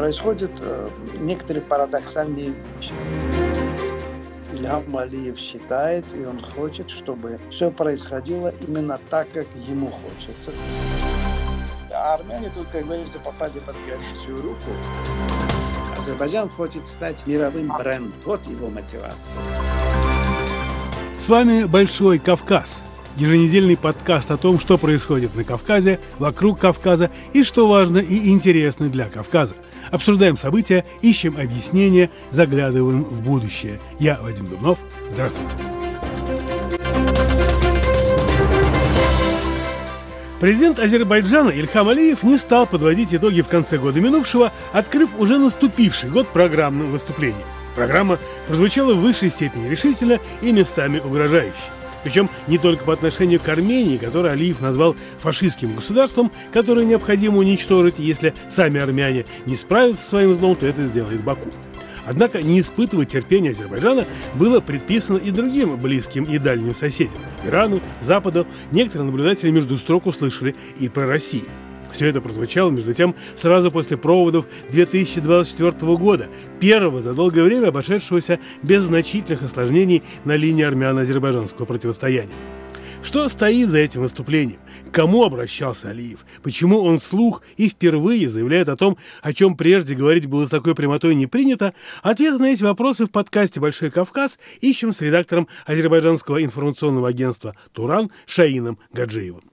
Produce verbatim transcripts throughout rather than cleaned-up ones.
Происходят э, некоторые парадоксальные вещи. Ильхам Алиев считает, и он хочет, чтобы все происходило именно так, как ему хочется. А армяне тут, как говорится, попали под горячую руку. Азербайджан хочет стать мировым брендом. Вот его мотивация. С вами «Большой Кавказ». Еженедельный подкаст о том, что происходит на Кавказе, вокруг Кавказа и что важно и интересно для Кавказа. Обсуждаем события, ищем объяснения, заглядываем в будущее. Я Вадим Дубнов. Здравствуйте. Президент Азербайджана Ильхам Алиев не стал подводить итоги в конце года минувшего, открыв уже наступивший год программным выступлением. Программа прозвучала в высшей степени решительно и местами угрожающе. Причем не только по отношению к Армении, которую Алиев назвал фашистским государством, которое необходимо уничтожить, если сами армяне не справятся со своим злом, то это сделает Баку. Однако не испытывать терпения Азербайджана было предписано и другим близким и дальним соседям – Ирану, Западу. Некоторые наблюдатели между строк услышали и про Россию. Все это прозвучало, между тем, сразу после проводов две тысячи двадцать четвёртого года, первого за долгое время обошедшегося без значительных осложнений на линии армяно-азербайджанского противостояния. Что стоит за этим выступлением? К кому обращался Алиев? Почему он вслух и впервые заявляет о том, о чем прежде говорить было с такой прямотой не принято? Ответы на эти вопросы в подкасте «Большой Кавказ» ищем с редактором азербайджанского информационного агентства «Туран» Шаином Гаджиевым.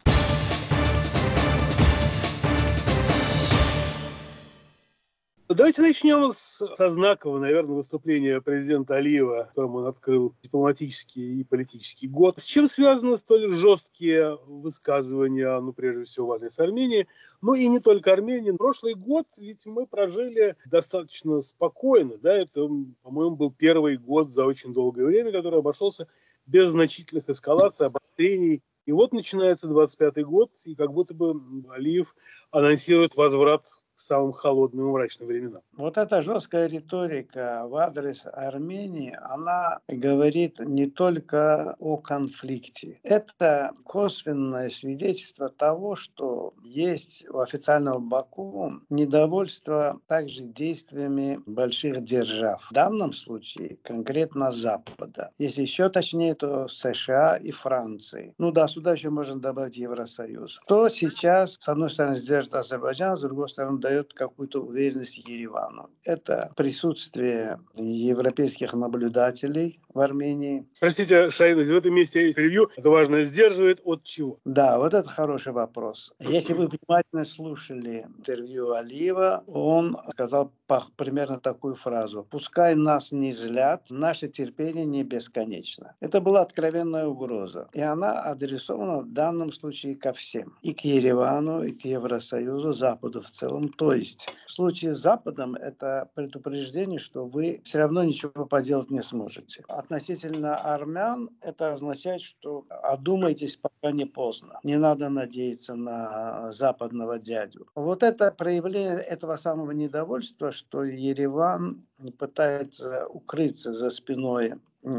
Давайте начнем с, со знакового, наверное, выступления президента Алиева, которым он открыл дипломатический и политический год. С чем связаны столь жесткие высказывания, ну, прежде всего, в адрес Армении, ну и не только Армении. Прошлый год ведь мы прожили достаточно спокойно, да, это, по-моему, был первый год за очень долгое время, который обошелся без значительных эскалаций, обострений. И вот начинается двадцать пятый год, и как будто бы Алиев анонсирует возврат к самым холодным и мрачным временам. Вот эта жесткая риторика в адрес Армении, она говорит не только о конфликте. Это косвенное свидетельство того, что есть у официального Баку недовольство также действиями больших держав. В данном случае конкретно Запада. Если еще точнее, то США и Франции. Ну да, сюда еще можно добавить Евросоюз. Кто сейчас, с одной стороны, сдержит Азербайджан, с другой стороны, дает какую-то уверенность Еревану. Это присутствие европейских наблюдателей в Армении. Простите, Шаид, в этом месте есть превью. Это важно, сдерживает от чего? Да, вот это хороший вопрос. Если вы внимательно слушали интервью Алиева, он сказал примерно такую фразу: «Пускай нас не злят, наше терпение не бесконечно». Это была откровенная угроза. И она адресована в данном случае ко всем. И к Еревану, и к Евросоюзу, Западу в целом. То есть в случае с Западом это предупреждение, что вы все равно ничего поделать не сможете. Относительно армян это означает, что одумайтесь, пока не поздно. Не надо надеяться на западного дядю. Вот это проявление этого самого недовольства, что Ереван пытается укрыться за спиной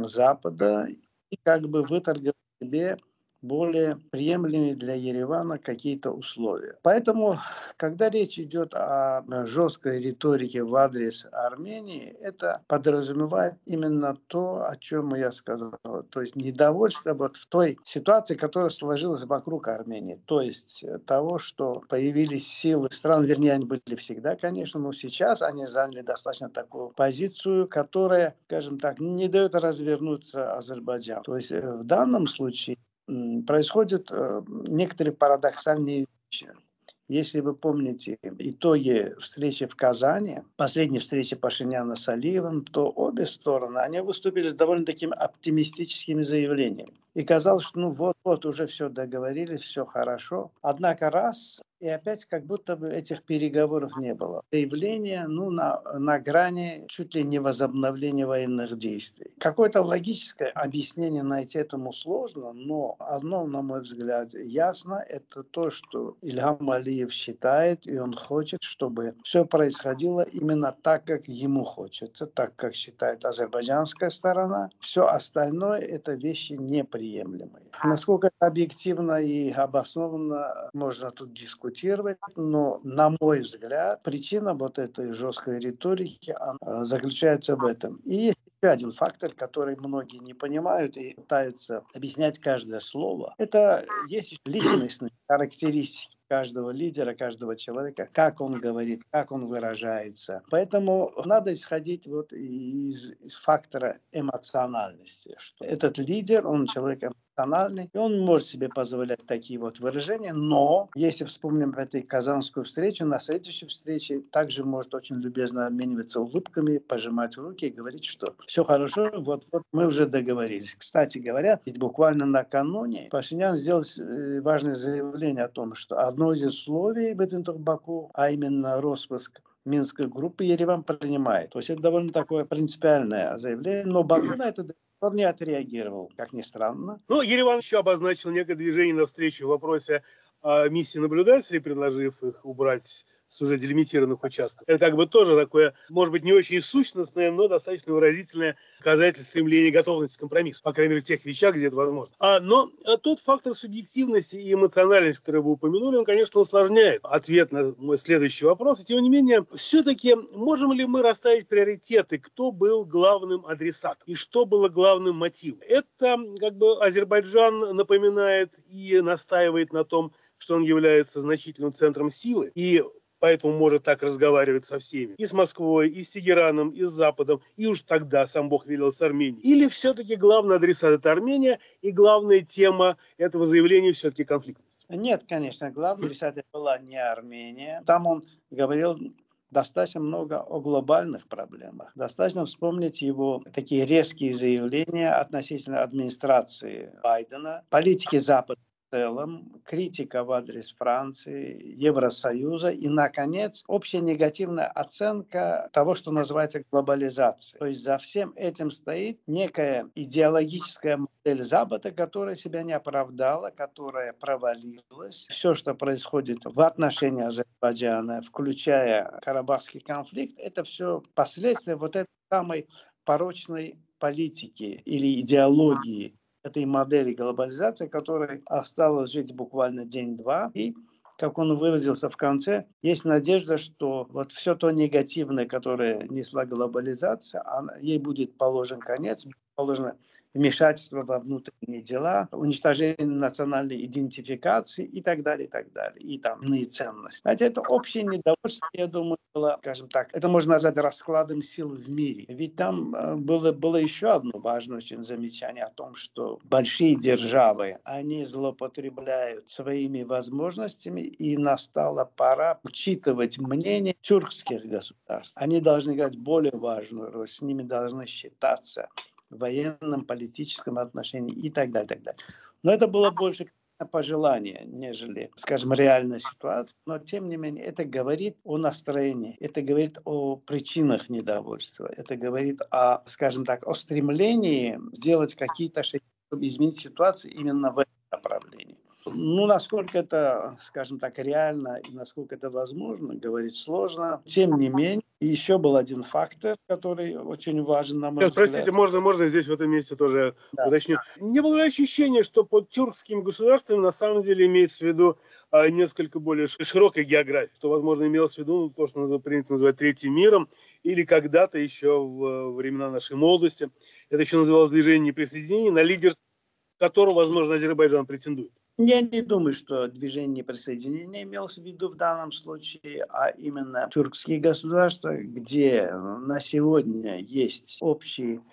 Запада и как бы выторговать себе более приемлемые для Еревана какие-то условия. Поэтому, когда речь идет о жесткой риторике в адрес Армении, это подразумевает именно то, о чем я сказал. То есть недовольство вот в той ситуации, которая сложилась вокруг Армении. То есть того, что появились силы стран, вернее, они были всегда, конечно, но сейчас они заняли достаточно такую позицию, которая, скажем так, не дает развернуться Азербайджану. То есть в данном случае происходят э, некоторые парадоксальные вещи. Если вы помните итоги встречи в Казани, последней встречи Пашиняна с Алиевым, то обе стороны, они выступили с довольно такими оптимистическими заявлениями. И казалось, что ну вот-вот уже все договорились, все хорошо. Однако раз, и опять как будто бы этих переговоров не было. Заявление ну, на, на грани чуть ли не возобновления военных действий. Какое-то логическое объяснение найти этому сложно, но одно, на мой взгляд, ясно, это то, что Ильхам Алиев считает, и он хочет, чтобы все происходило именно так, как ему хочется, так, как считает азербайджанская сторона. Все остальное – это вещи неприемлемые. неприемлемые. Насколько это объективно и обоснованно, можно тут дискутировать, но, на мой взгляд, причина вот этой жесткой риторики она заключается в этом. И есть еще один фактор, который многие не понимают и пытаются объяснять каждое слово. Это есть личностные характеристики каждого лидера, каждого человека, как он говорит, как он выражается. Поэтому надо исходить вот из, из фактора эмоциональности, что этот лидер, он человек эмоциональный, и он может себе позволять такие вот выражения, но если вспомним эту казанскую встречу, на следующей встрече также может очень любезно обмениваться улыбками, пожимать руки и говорить, что все хорошо, вот-вот мы уже договорились. Кстати говоря, ведь буквально накануне Пашинян сделал важное заявление о том, что одно из условий в этом Баку, а именно распуск Минской группы, Ереван принимает. То есть это довольно такое принципиальное заявление, но Баку на это он не отреагировал, как ни странно. Ну, Ереван еще обозначил некое движение навстречу в вопросе о миссии наблюдателей, предложив их убрать с уже делимитированных участков. Это как бы тоже такое, может быть, не очень сущностное, но достаточно выразительное показатель стремления, готовности к компромиссу, по крайней мере, в тех вещах, где это возможно. А, но а тот фактор субъективности и эмоциональности, который вы упомянули, он, конечно, усложняет ответ на мой следующий вопрос. И тем не менее, все-таки можем ли мы расставить приоритеты, кто был главным адресатом и что было главным мотивом? Это как бы Азербайджан напоминает и настаивает на том, что он является значительным центром силы, и поэтому может так разговаривать со всеми. И с Москвой, и с Тегераном, и с Западом, и уж тогда сам Бог велел с Арменией. Или все-таки главный адресат – это Армения, и главная тема этого заявления все-таки конфликтность? Нет, конечно, главный адресат была не Армения. Там он говорил достаточно много о глобальных проблемах. Достаточно вспомнить его такие резкие заявления относительно администрации Байдена, политики Запада в целом, критика в адрес Франции, Евросоюза и, наконец, общая негативная оценка того, что называется глобализацией. То есть за всем этим стоит некая идеологическая модель Запада, которая себя не оправдала, которая провалилась. Все, что происходит в отношении Азербайджана, включая Карабахский конфликт, это все последствия вот этой самой порочной политики или идеологии, этой модели глобализации, которая осталась жить буквально день-два. И, как он выразился в конце, есть надежда, что вот все то негативное, которое несла глобализация, она, ей будет положен конец, положено вмешательство во внутренние дела, уничтожение национальной идентификации и так далее, и так далее, и там иные ценности. Знаете, это общее недовольство, я думаю, было, скажем так, это можно назвать раскладом сил в мире. Ведь там э, было, было еще одно важное очень замечание о том, что большие державы, они злоупотребляют своими возможностями, и настала пора учитывать мнение тюркских государств. Они должны играть более важную роль, с ними должны считаться в военном, политическом отношении и так далее, так далее. Но это было больше пожелание, нежели, скажем, реальная ситуация. Но, тем не менее, это говорит о настроении, это говорит о причинах недовольства, это говорит о, скажем так, о стремлении сделать какие-то шаги, чтобы изменить ситуацию именно в этом направлении. Ну, насколько это, скажем так, реально и насколько это возможно, говорить сложно. Тем не менее, еще был один фактор, который очень важен, на мой Сейчас, взгляд. простите, можно, можно здесь в этом месте тоже Да. уточню. Не было ли ощущения, что под тюркским государством на самом деле имеется в виду а, несколько более широкая география, что, возможно, имелось в виду ну, то, что принято называть третьим миром, или когда-то еще в времена нашей молодости это еще называлось движение неприсоединения, на лидерство которого, возможно, Азербайджан претендует? Я не думаю, что движение присоединения имелось в виду в данном случае, а именно тюркские государства, где на сегодня есть общие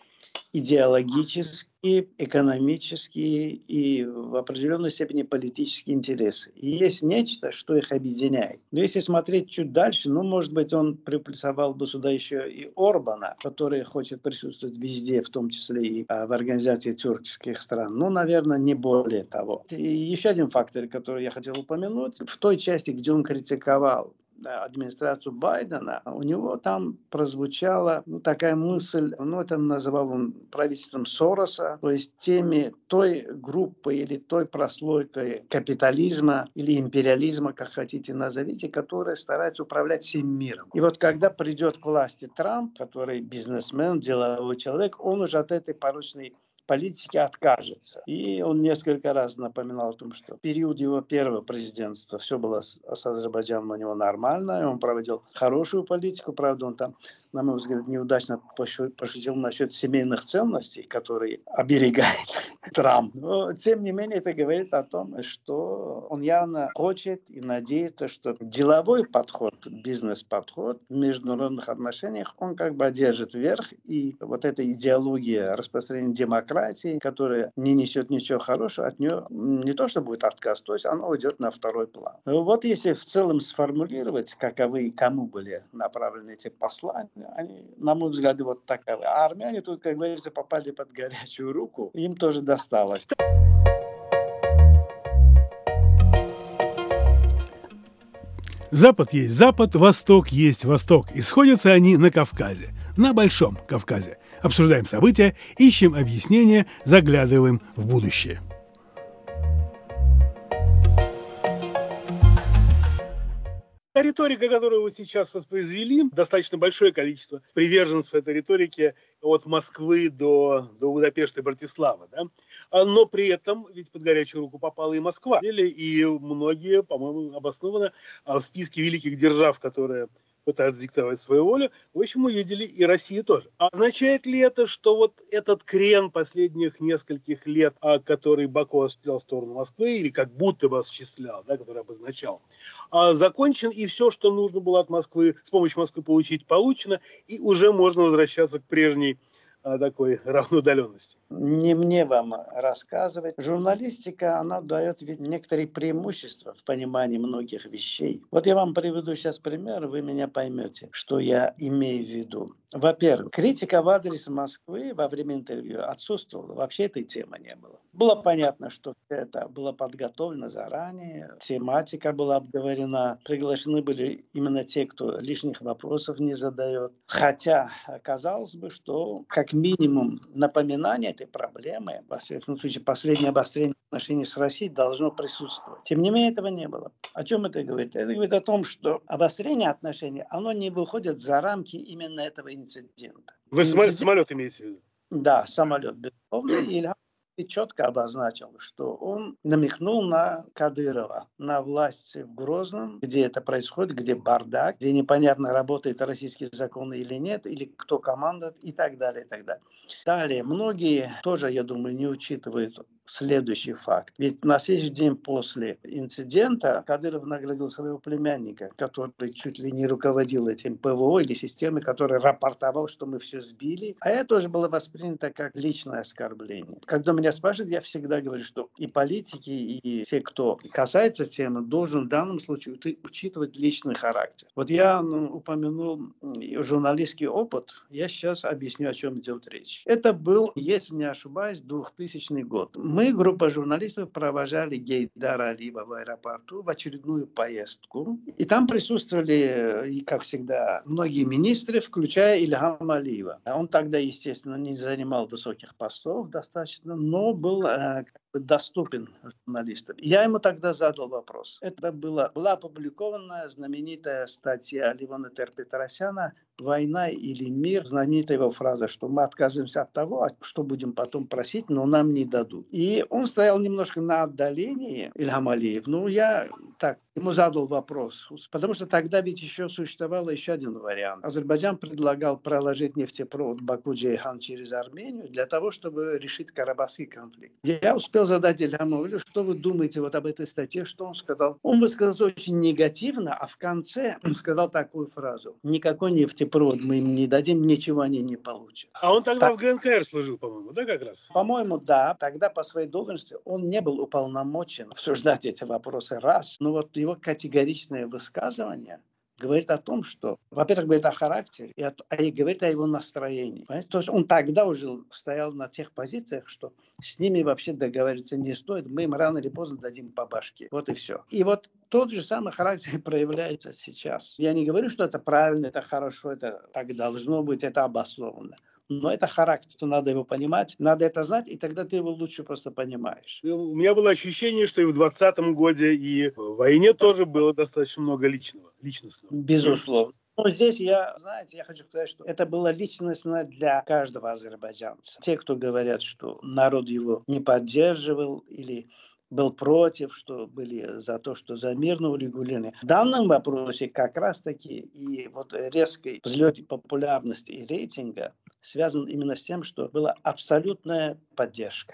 идеологические, экономические и в определенной степени политические интересы. И есть нечто, что их объединяет. Но если смотреть чуть дальше, ну, может быть, он приплюсовал бы сюда еще и Орбана, который хочет присутствовать везде, в том числе и а, в организации тюркских стран. Ну, наверное, не более того. И еще один фактор, который я хотел упомянуть, в той части, где он критиковал администрацию Байдена, у него там прозвучала ну, такая мысль, ну, это называл он правительством Сороса, то есть теми той группой или той прослойкой капитализма или империализма, как хотите назовите, которая старается управлять всем миром. И вот когда придет к власти Трамп, который бизнесмен, деловой человек, он уже от этой порочной политики откажется. И он несколько раз напоминал о том, что в период его первого президентства все было с, с Азербайджаном у него нормально, и он проводил хорошую политику, правда, он там, на мой взгляд, неудачно пошутил насчет семейных ценностей, которые оберегает Трамп. Но, тем не менее, это говорит о том, что он явно хочет и надеется, что деловой подход, бизнес-подход в международных отношениях, он как бы одержит верх, и вот эта идеология распространения демократии, которая не несет ничего хорошего, от нее не то, что будет отказ, то есть она уйдет на второй план. Вот если в целом сформулировать, каковы и кому были направлены эти послания, они, на мой взгляд, вот таковы. А армяне тут, как говорится, попали под горячую руку, им тоже досталось. Запад есть Запад, Восток есть Восток. И сходятся они на Кавказе, на Большом Кавказе. Обсуждаем события, ищем объяснения, заглядываем в будущее. Риторика, которую вы сейчас воспроизвели, достаточно большое количество приверженцев этой риторики от Москвы до, до Будапешта и Братиславы. Да? Но при этом ведь под горячую руку попала и Москва. И многие, по-моему, обоснованно в списке великих держав, которые пытаются диктовать свою волю, в общем, увидели и Россию тоже. А означает ли это, что вот этот крен последних нескольких лет, который Баку осуществлял в сторону Москвы, или как будто бы осуществлял, да, который обозначал, закончен, и все, что нужно было от Москвы, с помощью Москвы получить, получено, и уже можно возвращаться к прежней такой равноудаленности? Не мне вам рассказывать. Журналистика, она дает ведь некоторые преимущества в понимании многих вещей. Вот я вам приведу сейчас пример, вы меня поймете, что я имею в виду. Во-первых, критика в адрес Москвы во время интервью отсутствовала. Вообще этой темы не было. Было понятно, что это было подготовлено заранее, тематика была обговорена, приглашены были именно те, кто лишних вопросов не задает. Хотя, казалось бы, что как минимум напоминание этой проблемы, во всяком случае, последнее обострение отношений с Россией должно присутствовать. Тем не менее, этого не было. О чем это говорит? Это говорит о том, что обострение отношений, оно не выходит за рамки именно этого инцидента. Вы Инцидент... самолет имеете в виду? Да, самолет, безусловно. И Ильхам четко обозначил, что он намекнул на Кадырова, на власть в Грозном, где это происходит, где бардак, где непонятно, работает российские законы или нет, или кто командует, и так далее, и так далее. Далее, многие тоже, я думаю, не учитывают следующий факт. Ведь на следующий день после инцидента Кадыров наградил своего племянника, который чуть ли не руководил этим ПВО или системой, который рапортовал, что мы все сбили. А это тоже было воспринято как личное оскорбление. Когда меня спрашивают, я всегда говорю, что и политики, и те, кто касается темы, должен в данном случае учитывать личный характер. Вот я ну, упомянул журналистский опыт. Я сейчас объясню, о чем идет речь. Это был, если не ошибаюсь, двухтысячный год. Мы, группа журналистов, провожали Гейдара Алиева в аэропорту в очередную поездку. И там присутствовали, как всегда, многие министры, включая Ильхама Алиева. Он тогда, естественно, не занимал высоких постов достаточно, но был э, как бы доступен журналистам. Я ему тогда задал вопрос. Это было, была опубликована знаменитая статья Левона Тер-Петросяна «Война или мир», знаменитая его фраза, что мы отказываемся от того, что будем потом просить, но нам не дадут. И он стоял немножко на отдалении, Ильхам Алиев. Ну, я так ему задал вопрос, потому что тогда ведь еще существовал еще один вариант. Азербайджан предлагал проложить нефтепровод Баку-Джейхан через Армению для того, чтобы решить Карабахский конфликт. Я успел задать Ильхаму Алиеву, что вы думаете вот об этой статье, что он сказал. Он высказался очень негативно, а в конце он сказал такую фразу: никакой нефтепровод мы им не дадим, ничего они не получат. А он тогда так, в ГНКР служил, по-моему, да, как раз? По-моему, да. Тогда по своей должности он не был уполномочен обсуждать эти вопросы, раз. Но вот его категоричное высказывание говорит о том, что, во-первых, говорит о характере, и, о, и говорит о его настроении. Понимаете? То есть он тогда уже стоял на тех позициях, что с ними вообще договориться не стоит, мы им рано или поздно дадим по башке. Вот и все. И вот тот же самый характер проявляется сейчас. Я не говорю, что это правильно, это хорошо, это так должно быть, это обоснованно. Но это характер, надо его понимать, надо это знать, и тогда ты его лучше просто понимаешь. У меня было ощущение, что и в двадцатом году, и в войне тоже было достаточно много личного, личностного. Безусловно. Но здесь я, знаете, я хочу сказать, что это было личностно для каждого азербайджанца. Те, кто говорят, что народ его не поддерживал или был против, что были за то, что за мирное урегулирование. В данном вопросе как раз-таки и вот резкий взлет популярности и рейтинга связан именно с тем, что была абсолютная поддержка.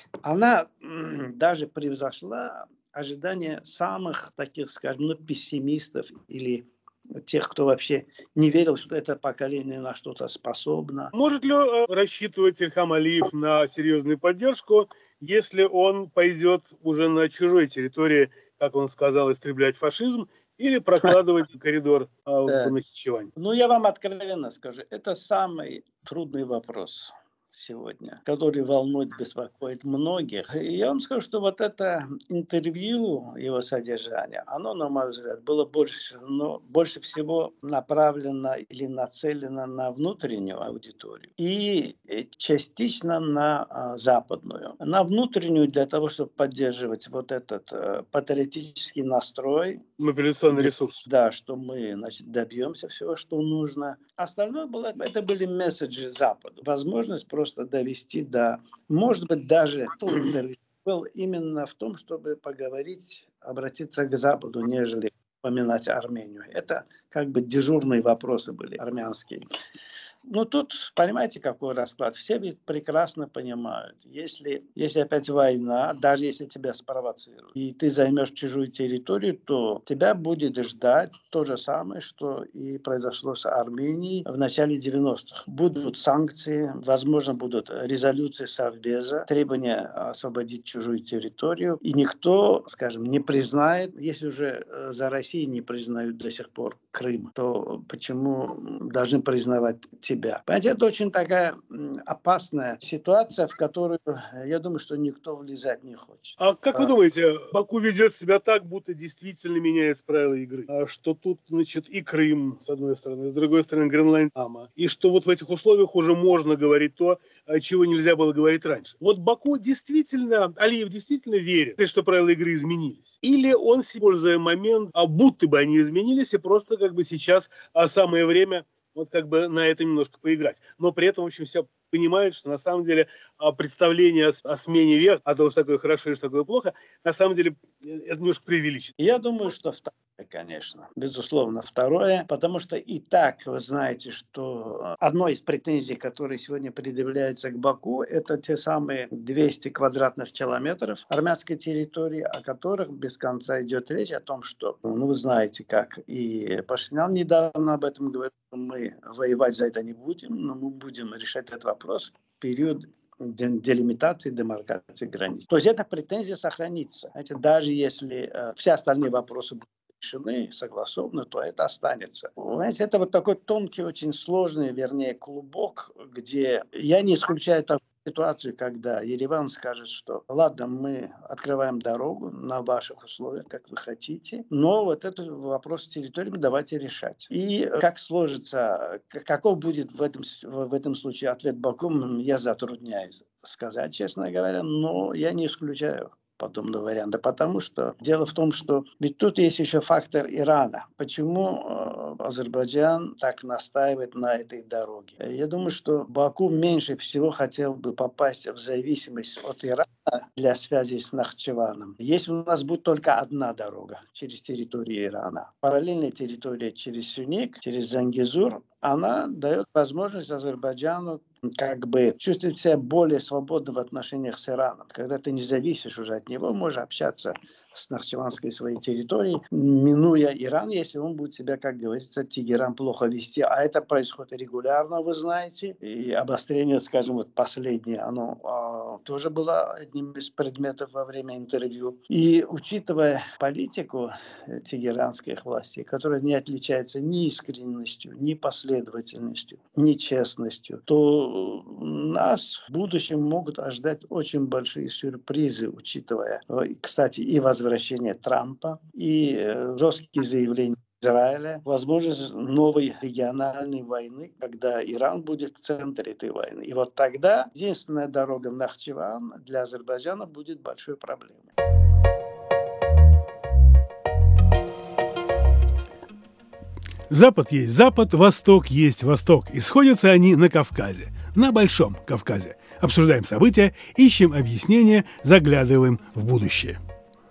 Она м, даже превзошла ожидания самых таких, скажем, ну, пессимистов или тех, кто вообще не верил, что это поколение на что-то способно. Может ли э, рассчитывать Ильхам Алиев на серьезную поддержку, если он пойдет уже на чужой территории, как он сказал, истреблять фашизм, или прокладывать коридор э, в Нахичевань? Ну, я вам откровенно скажу, это самый трудный вопрос сегодня, который волнует, беспокоит многих. И я вам скажу, что вот это интервью, его содержание, оно, на мой взгляд, было больше, но больше всего направлено или нацелено на внутреннюю аудиторию и частично на а, западную. На внутреннюю для того, чтобы поддерживать вот этот а, патриотический настрой. Мобилизационный ресурс. Да, что мы, значит, добьемся всего, что нужно. Остальное было, это были месседжи Западу. Возможность просто довести до, может быть, даже интервью был именно в том, чтобы поговорить, обратиться к Западу, нежели упоминать Армению. Это как бы дежурные вопросы были армянские. Ну, тут, понимаете, какой расклад? Все ведь прекрасно понимают, если, если опять война, даже если тебя спровоцируют, и ты займешь чужую территорию, то тебя будет ждать то же самое, что и произошло с Арменией в начале девяностых. Будут санкции, возможно, будут резолюции Совбеза, требования освободить чужую территорию, и никто, скажем, не признает, если уже за Россией не признают до сих пор Крым, то почему должны признавать тебя? Понимаете, это очень такая опасная ситуация, в которую, я думаю, что никто влезать не хочет. А как вы думаете, Баку ведет себя так, будто действительно меняет правила игры? Что тут, значит, и Крым, с одной стороны, с другой стороны, Гренланд, и что вот в этих условиях уже можно говорить то, чего нельзя было говорить раньше. Вот Баку действительно, Алиев действительно верит, что правила игры изменились? Или он, используя момент, будто бы они изменились, и просто как бы сейчас самое время вот как бы на это немножко поиграть. Но при этом, в общем, все понимают, что на самом деле представление о смене век, о том, что такое хорошо и что такое плохо, на самом деле это немножко преувеличено. Я думаю, что второе, конечно. Безусловно, второе. Потому что и так вы знаете, что одной из претензий, которые сегодня предъявляются к Баку, это те самые двести квадратных километров армянской территории, о которых без конца идет речь, о том, что, ну, вы знаете, как и Пашинян недавно об этом говорил, мы воевать за это не будем, но мы будем решать этот вопрос в период делимитации, демаркации границ. То есть эта претензия сохранится. Знаете, даже если э, все остальные вопросы будут решены, согласованы, то это останется. Знаете, это вот такой тонкий, очень сложный, вернее, клубок, где я не исключаю такую ситуацию, когда Ереван скажет, что ладно, мы открываем дорогу на ваших условиях, как вы хотите, но вот этот вопрос с территориями давайте решать. И как сложится, каков будет в этом, в этом случае ответ Баку, я затрудняюсь сказать, честно говоря, но я не исключаю подобного варианта, потому что дело в том, что ведь тут есть еще фактор Ирана. Почему э, Азербайджан так настаивает на этой дороге? Я думаю, что Баку меньше всего хотел бы попасть в зависимость от Ирана для связи с Нахчеваном. Если у нас будет только одна дорога через территорию Ирана, параллельная территория через Сюник, через Зангезур, она дает возможность Азербайджану как бы чувствовать себя более свободно в отношениях с Ираном. Когда ты не зависишь уже от него, можешь общаться с Нахчеванской своей территорией, минуя Иран, если он будет себя, как говорится, Тегеран плохо вести. А это происходит регулярно, вы знаете. И обострение, скажем, вот последнее, оно а, тоже было одним из предметов во время интервью. И учитывая политику тегеранских властей, которая не отличается ни искренностью, ни последовательностью, ни честностью, то нас в будущем могут ожидать очень большие сюрпризы, учитывая, кстати, и возвращение Трампа, и жесткие заявления Израиля, возможность новой региональной войны, когда Иран будет в центре этой войны. И вот тогда единственная дорога в Нахчеван для Азербайджана будет большой проблемой. Запад есть Запад, Восток есть Восток. И сходятся они на Кавказе, на Большом Кавказе. Обсуждаем события, ищем объяснения, заглядываем в будущее.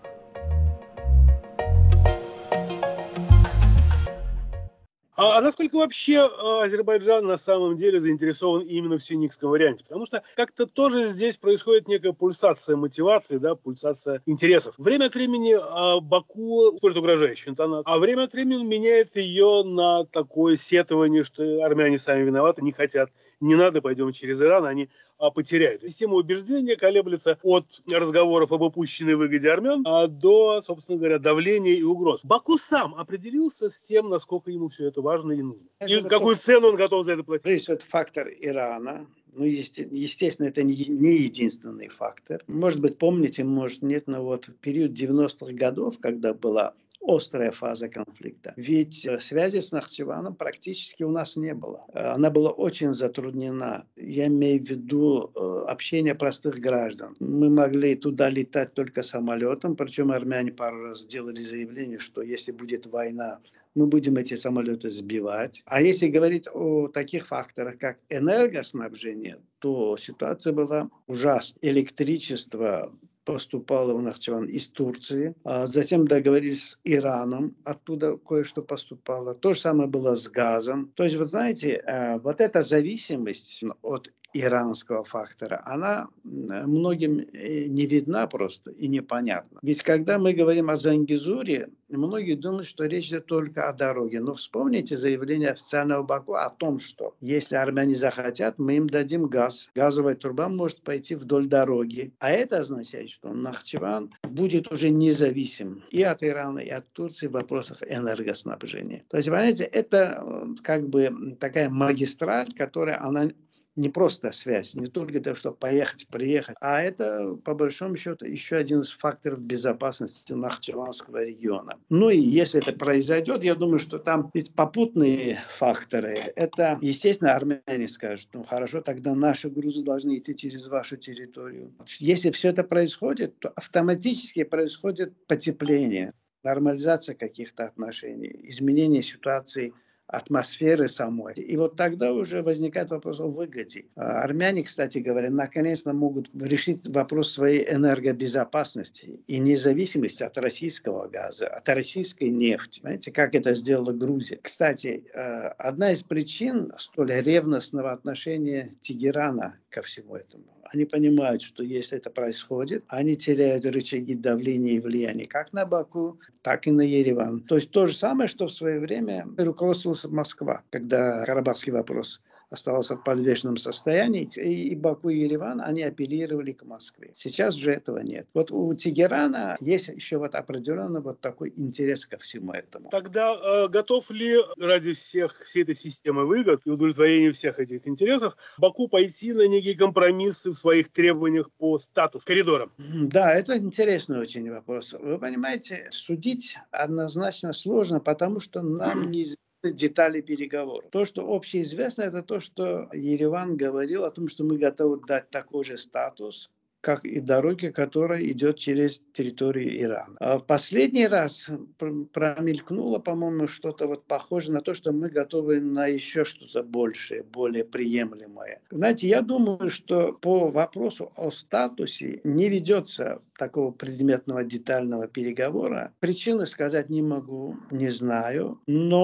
А, а насколько вообще а, Азербайджан на самом деле заинтересован именно в сюннитском варианте? Потому что как-то тоже здесь происходит некая пульсация мотивации, да, пульсация интересов. Время от времени а, Баку использует угрожающую интонацию, а время от времени меняет ее на такое сетование, что армяне сами виноваты, не хотят. Не надо, пойдем через Иран, они а, потеряют. Система убеждения колеблется от разговоров об упущенной выгоде армян а, до, собственно говоря, давления и угроз. Баку сам определился с тем, насколько ему все это важно и нужно. И какую цену он готов за это платить. Прежде всего, это фактор Ирана. Ну, естественно, это не единственный фактор. Может быть, помните, может нет, но вот в период девяностых годов, когда была острая фаза конфликта. Ведь связи с Нахчеваном практически у нас не было. Она была очень затруднена. Я имею в виду общение простых граждан. Мы могли туда летать только самолетом, причем армяне пару раз сделали заявление, что если будет война, мы будем эти самолеты сбивать. А если говорить о таких факторах, как энергоснабжение, то ситуация была ужасна. Электричество поступало в Нахчеван из Турции. А затем договорились с Ираном, оттуда кое-что поступало. То же самое было с газом. То есть, вы знаете, вот эта зависимость от иранского фактора, она многим не видна просто и непонятна. Ведь когда мы говорим о Зангезуре, многие думают, что речь идет только о дороге. Но вспомните заявление официального Баку о том, что если армяне захотят, мы им дадим газ. Газовая труба может пойти вдоль дороги. А это означает, что Нахчеван будет уже независим и от Ирана, и от Турции в вопросах энергоснабжения. То есть, понимаете, это как бы такая магистраль, которая она не просто связь, не только для того, чтобы поехать, приехать, а это, по большому счету, еще один из факторов безопасности Нахчеванского региона. Ну и если это произойдет, я думаю, что там ведь попутные факторы. Это, естественно, армяне скажут, ну хорошо, тогда наши грузы должны идти через вашу территорию. Если все это происходит, то автоматически происходит потепление, нормализация каких-то отношений, изменение ситуации, атмосферы самой. И вот тогда уже возникает вопрос о выгоде. Армяне, кстати говоря, наконец-то могут решить вопрос своей энергобезопасности и независимости от российского газа, от российской нефти. Знаете, как это сделала Грузия. Кстати, одна из причин столь ревностного отношения Тегерана ко всему этому. Они понимают, что если это происходит, они теряют рычаги давления и влияния как на Баку, так и на Ереван. То есть то же самое, что в свое время руководствовалась Москва, когда карабахский вопрос оставался в подвешенном состоянии, и Баку и Ереван, они апеллировали к Москве. Сейчас же этого нет. Вот у Тегерана есть еще вот определенно вот такой интерес ко всему этому. Тогда э, готов ли ради всех, всей этой системы выгод и удовлетворения всех этих интересов Баку пойти на некие компромиссы в своих требованиях по статусу коридорам? Да, это интересный очень вопрос. Вы понимаете, судить однозначно сложно, потому что нам неизвестно детали переговоров. То, что общеизвестно, это то, что Ереван говорил о том, что мы готовы дать такой же статус, как и дороги, которая идет через территорию Ирана. А в последний раз промелькнуло, по-моему, что-то вот похоже на то, что мы готовы на еще что-то большее, более приемлемое. Знаете, я думаю, что по вопросу о статусе не ведется такого предметного детального переговора. Причины сказать не могу, не знаю,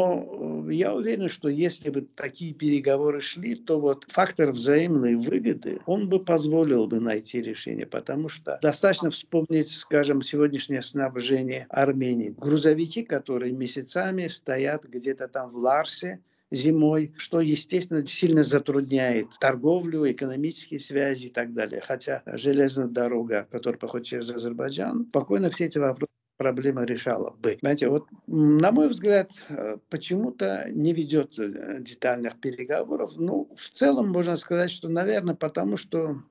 но я уверен, что если бы такие переговоры шли, то вот фактор взаимной выгоды, он бы позволил бы найти решение. Потому что достаточно вспомнить, скажем, сегодняшнее снабжение Армении. Грузовики, которые месяцами стоят где-то там в Ларсе зимой, что, естественно, сильно затрудняет торговлю, экономические связи и так далее. Хотя железная дорога, которая проходит через Азербайджан, спокойно все эти вопросы проблема решала бы. Знаете, вот, на мой взгляд, почему-то не ведет детальных переговоров. Ну, в целом можно сказать, что, наверное, потому что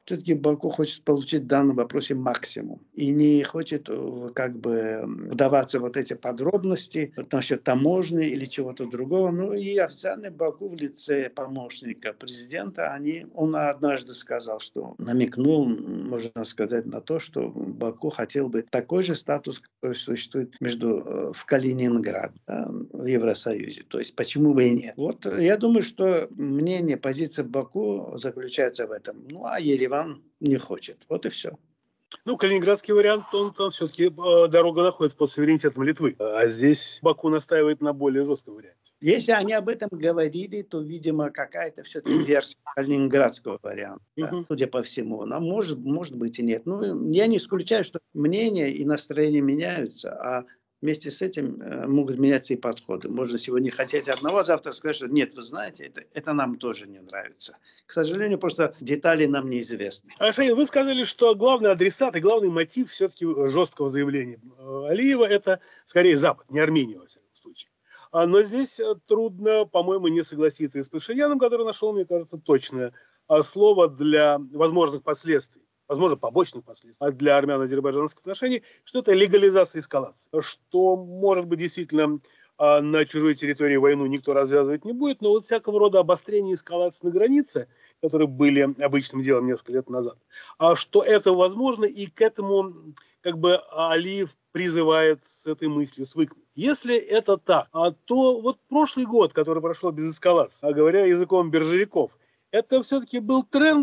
Все-таки Баку хочет получить в данном вопросе максимум. И не хочет как бы вдаваться в вот эти подробности насчет таможни или чего-то другого. Ну и официальный Баку в лице помощника президента, они, он однажды сказал, что намекнул, можно сказать, на то, что Баку хотел бы такой же статус, который существует между в Калининграде, да, в Евросоюзе. То есть почему бы и нет. Вот я думаю, что мнение, позиция Баку заключается в этом. Ну а Ереван не хочет. Вот и все. Ну, калининградский вариант, он там все-таки э, дорога находится под суверенитетом Литвы. А здесь Баку настаивает на более жестком варианте. Если они об этом говорили, то, видимо, какая-то все-таки версия калининградского варианта, uh-huh. судя по всему. Но может, может быть и нет. Ну, я не исключаю, что мнения и настроения меняются, а вместе с этим э, могут меняться и подходы. Можно сегодня хотеть одного, а завтра сказать, что нет, вы знаете, это, это нам тоже не нравится. К сожалению, просто детали нам неизвестны. Шейн, вы сказали, что главный адресат и главный мотив все-таки жесткого заявления Алиева – это скорее Запад, не Армения, во всяком случае. Но здесь трудно, по-моему, не согласиться и с Пашиняном, который нашел, мне кажется, точное слово для возможных последствий, возможно, побочных последствий для армяно-азербайджанских отношений, что это легализация эскалации. Что, может быть, действительно на чужой территории войну никто развязывать не будет, но вот всякого рода обострение эскалации на границе, которые были обычным делом несколько лет назад, а что это возможно, и к этому как бы Алиев призывает с этой мыслью свыкнуть. Если это так, то вот прошлый год, который прошел без эскалации, а говоря языком биржевиков, это все-таки был тренд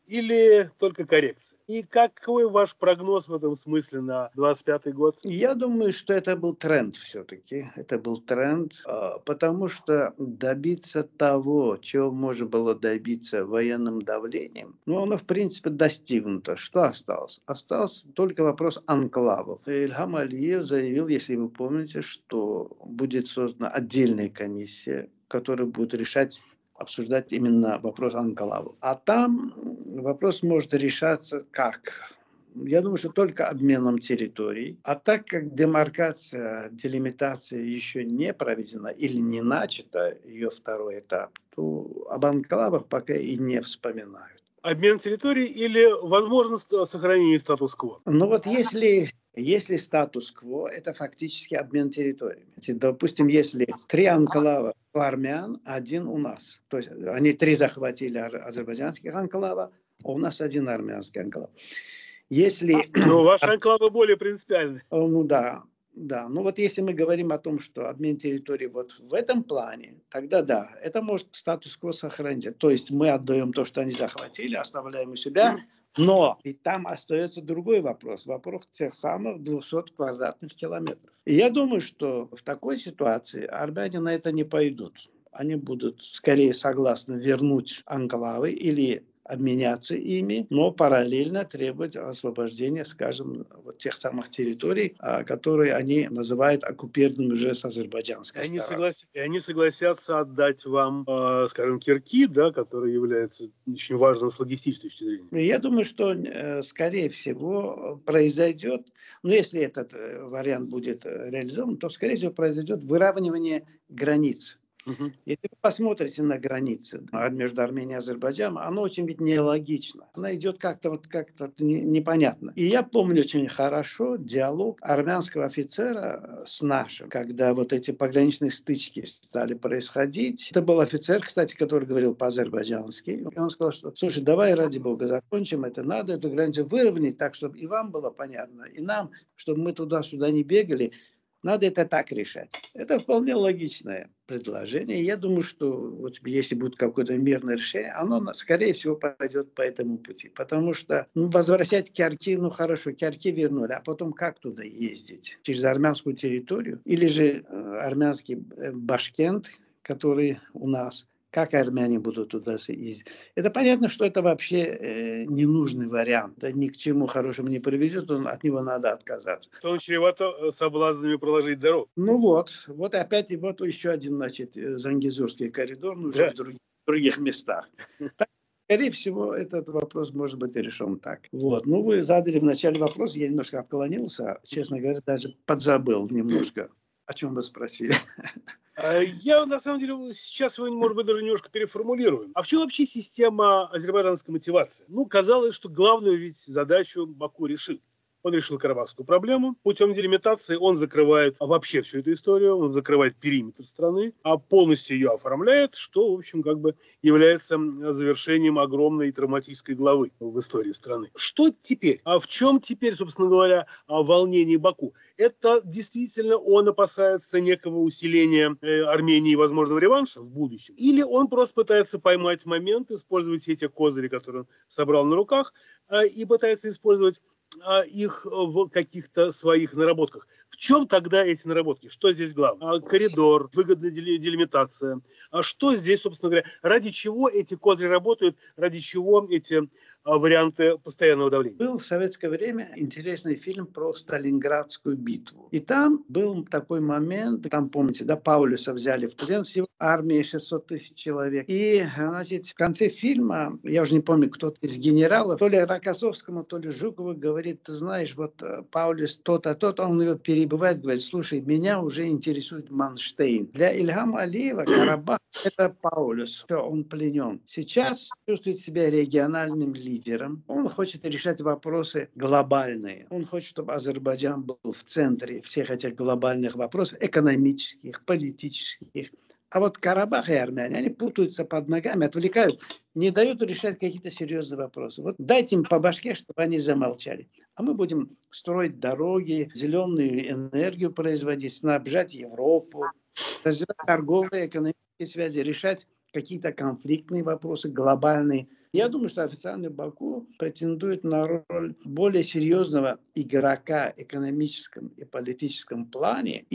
или только коррекция? И какой ваш прогноз в этом смысле на двадцать пятый год? Я думаю, что это был тренд все-таки. Это был тренд, потому что добиться того, чего можно было добиться военным давлением, ну, оно, в принципе, достигнуто. Что осталось? Остался только вопрос анклавов. Ильхам Алиев заявил, если вы помните, что будет создана отдельная комиссия, которая будет решать обсуждать именно вопрос анклавов. А там вопрос может решаться как? Я думаю, что только обменом территорий. А так как демаркация, делимитация еще не проведена или не начата, ее второй этап, то об анклавах пока и не вспоминают. Обмен территорий или возможность сохранения статус-кво? Ну вот если... Если статус-кво, это фактически обмен территориями. Допустим, если три анклава у армян, один у нас. То есть они три захватили азербайджанских анклава, а у нас один армянский анклав. Если... Но ваши анклавы более принципиальны. Ну да, да. Ну вот если мы говорим о том, что обмен территорий вот в этом плане, тогда да, это может статус-кво сохранить. То есть мы отдаем то, что они захватили, оставляем у себя. Но и там остается другой вопрос. Вопрос тех самых двухсот квадратных километров. И я думаю, что в такой ситуации армяне на это не пойдут. Они будут скорее согласны вернуть анклавы или обменяться ими, но параллельно требовать освобождения, скажем, вот тех самых территорий, которые они называют оккупированными уже с азербайджанской они стороны. Соглас... И они согласятся отдать вам, э, скажем, Кирки, да, который является очень важным с логистической точки зрения. Я думаю, что, э, скорее всего, произойдет, ну, если этот э, вариант будет реализован, то, скорее всего, произойдет выравнивание границ. Uh-huh. Если вы посмотрите на границы между Арменией и Азербайджаном, оно очень ведь нелогично. Она идет как-то вот как-то непонятно. И я помню очень хорошо диалог армянского офицера с нашим, когда вот эти пограничные стычки стали происходить. Это был офицер, кстати, который говорил по-азербайджански. И он сказал, что, слушай, давай ради бога закончим это, надо эту границу выровнять так, чтобы и вам было понятно, и нам, чтобы мы туда-сюда не бегали. Надо это так решать. Это вполне логичное предложение. Я думаю, что вот, если будет какое-то мирное решение, оно, скорее всего, пойдет по этому пути. Потому что ну, возвращать Кирки, ну хорошо, Кирки вернули, а потом как туда ездить? Через армянскую территорию? Или же э, армянский Башкент, который у нас... Как армяне будут туда ездить? Это понятно, что это вообще э, ненужный вариант. Это ни к чему хорошему не приведет, он, от него надо отказаться. Он чревато соблазнами проложить дорогу. Ну вот, вот опять и вот еще один, значит, Зангезурский коридор, ну, уже да. в других, других местах. Так, скорее всего, этот вопрос может быть решен так. Вот. Ну, вы задали в начале вопрос, я немножко отклонился, честно говоря, даже подзабыл немножко. О чем вы спросили? Я, на самом деле, сейчас его, может быть, даже немножко переформулирую. А в чем вообще система азербайджанской мотивации? Ну, казалось, что главную ведь задачу Баку решил. Он решил карабахскую проблему. Путем делимитации он закрывает вообще всю эту историю, он закрывает периметр страны, а полностью ее оформляет, что, в общем, как бы является завершением огромной травматической главы в истории страны. Что теперь? А в чем теперь, собственно говоря, волнение Баку? Это действительно он опасается некого усиления Армении и возможного реванша в будущем? Или он просто пытается поймать момент, использовать эти козыри, которые он собрал на руках, и пытается использовать их в каких-то своих наработках. В чем тогда эти наработки? Что здесь главное? Коридор, выгодная делимитация. А что здесь, собственно говоря, ради чего эти козыри работают, ради чего эти варианты постоянного давления? Был в советское время интересный фильм про Сталинградскую битву. И там был такой момент, там, помните, да, Паулюса взяли в плен, всего армии шестьсот тысяч человек. И, значит, в конце фильма, я уже не помню, кто-то из генералов, то ли Рокоссовскому, то ли Жукову говорит, ты знаешь, вот Паулюс то-то, то-то, он его перебивает, говорит, слушай, меня уже интересует Манштейн. Для Ильхама Алиева Карабах – это Паулюс, все, он пленен. Сейчас чувствует себя региональным лидером. Он хочет решать вопросы глобальные. Он хочет, чтобы Азербайджан был в центре всех этих глобальных вопросов, экономических, политических. А вот Карабах и армяне, они путаются под ногами, отвлекают, не дают решать какие-то серьезные вопросы. Вот дайте им по башке, чтобы они замолчали. А мы будем строить дороги, зеленую энергию производить, снабжать Европу, развивать торговые, экономические связи, решать какие-то конфликтные вопросы, глобальные. Я думаю, что официальный Баку претендует на роль более серьезного игрока в экономическом и политическом плане.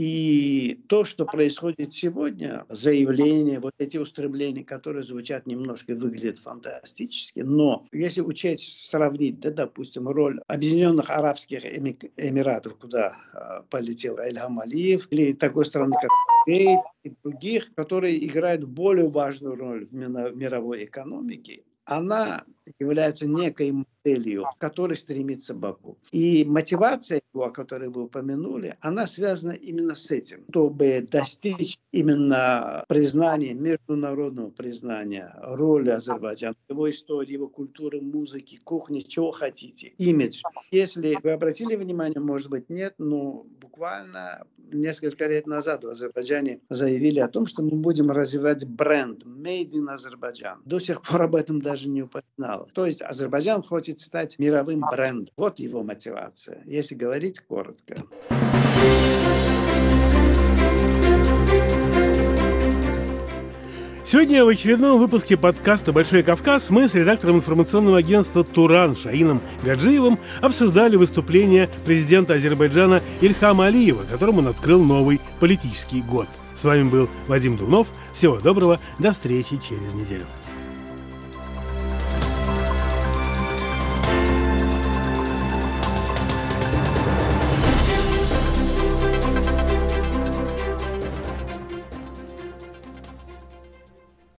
И то, что происходит сегодня, заявления, вот эти устремления, которые звучат немножко, выглядят фантастически, но если учесть, сравнить, да, допустим, роль Объединенных Арабских Эмиратов, куда э, полетел Ильхам Алиев, или такой страны, как Кувейт, и других, которые играют более важную роль в мировой экономике, она является некой моделью, к которой стремится Баку. И мотивация его, о которой вы упомянули, она связана именно с этим, чтобы достичь именно признания, международного признания роли Азербайджана, его истории, его культуры, музыки, кухни, чего хотите, имидж. Если вы обратили внимание, может быть, нет, но буквально несколько лет назад в Азербайджане заявили о том, что мы будем развивать бренд Made in Azerbaijan. До сих пор об этом даже не упоминал. То есть Азербайджан хочет стать мировым брендом. Вот его мотивация, если говорить коротко. Сегодня в очередном выпуске подкаста «Большой Кавказ» мы с редактором информационного агентства «Туран» Шаином Гаджиевым обсуждали выступление президента Азербайджана Ильхама Алиева, которым он открыл новый политический год. С вами был Вадим Дубнов. Всего доброго. До встречи через неделю.